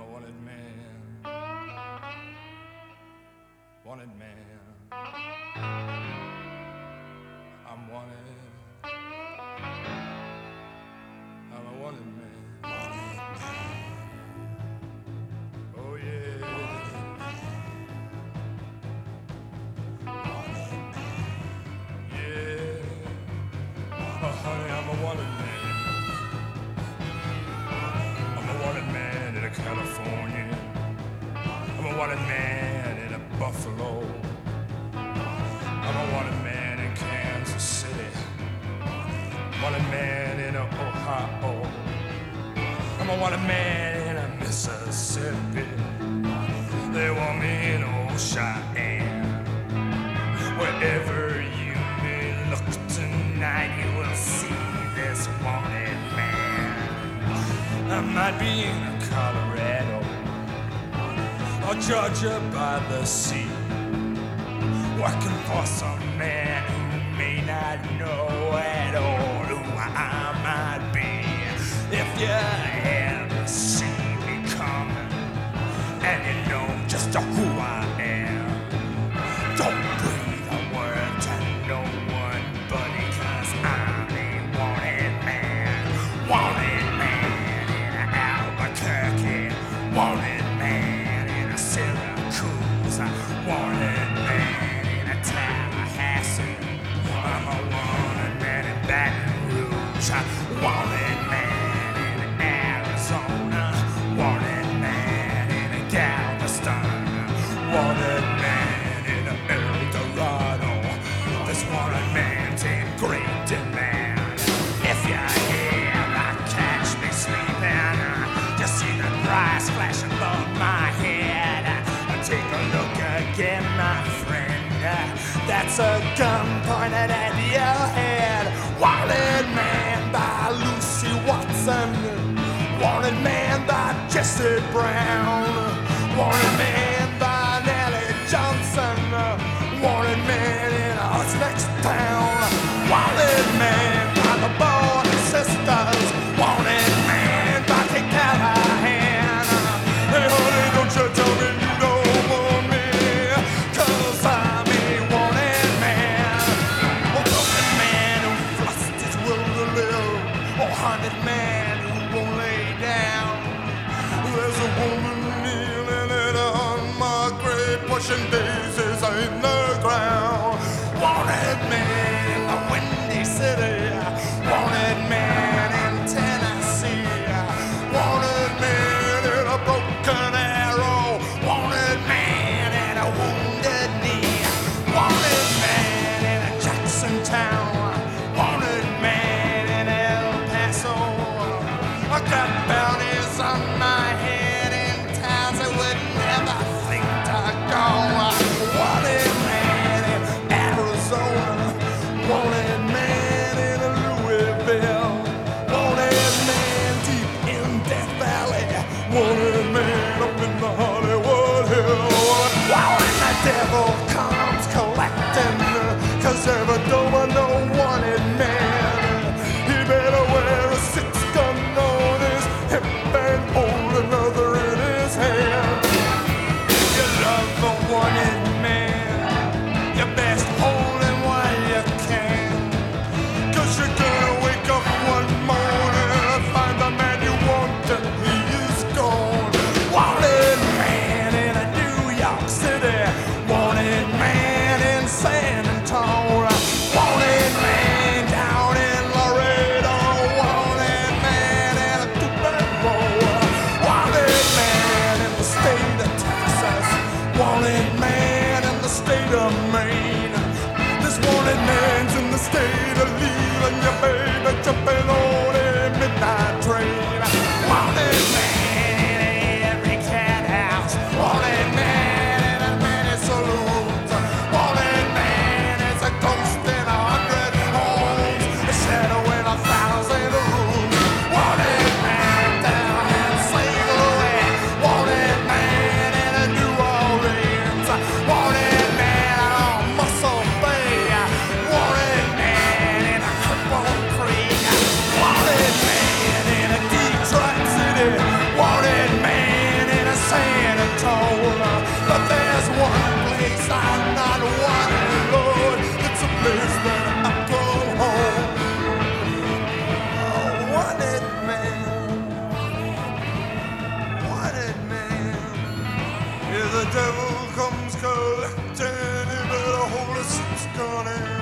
a wanted man, wanted man. I'm wanted, I'm a wanted man. Oh yeah. Yeah. Oh honey, I'm a wanted man. I'm a wanted man in a California. I'm a wanted man in a Buffalo. I'm a wanted man in Kansas City. Wanted man in a Ohio. I'm a wanted man in a Mississippi. They want me in old Cheyenne. Wherever you may look tonight, you will see this wanted man. I might be in Colorado or Georgia by the sea, working for some man who may not know at all who I might be. If you ever see me coming and you know just who I am, don't breathe a word to no one, buddy, 'cause I'm a wanted man. Wanted man in Albuquerque. Wanted man in Syracuse. Wanted man in Tallahassee. I'm a wanted man in Baton Rouge. Wanted man in Arizona. Wanted man in Galveston. Wanted man in El Dorado. This wanted man's in great demand. If you ever catch me sleeping, just see the price flash above my head. Take a look again, my friend. That's a gun pointed at your head. Wanted man by Lucy Watson. Wanted man by Jesse Brown. Wanted man by Nellie Johnson. Wanted man in our next town. Wanted man by the Border Sisters. Wanted man by Kate Callahan. Hey honey, don't you tell me you don't want me, 'cause I'm a wanted man. A wanted man who flustered his will to live. A haunted man who won't lay down. There's a woman kneeling in a unmarked grave, pushing daisies in the ground. Wanted man in the Windy City. Wanted man in Tennessee. Wanted man in a broken arrow. Wanted man in a wounded knee. Wanted man in a Jackson town. Wanted man in El Paso. I got bounties on my head in towns I would never think to go. Wanted man in Arizona. Wanted man in Louisville. Wanted man deep in Death Valley. Wanted man up in the Hollywood Hills. Wow, when the devil comes collecting, 'cause every door no wanted man, he better wear a 6-gun on his hip and hold another gonna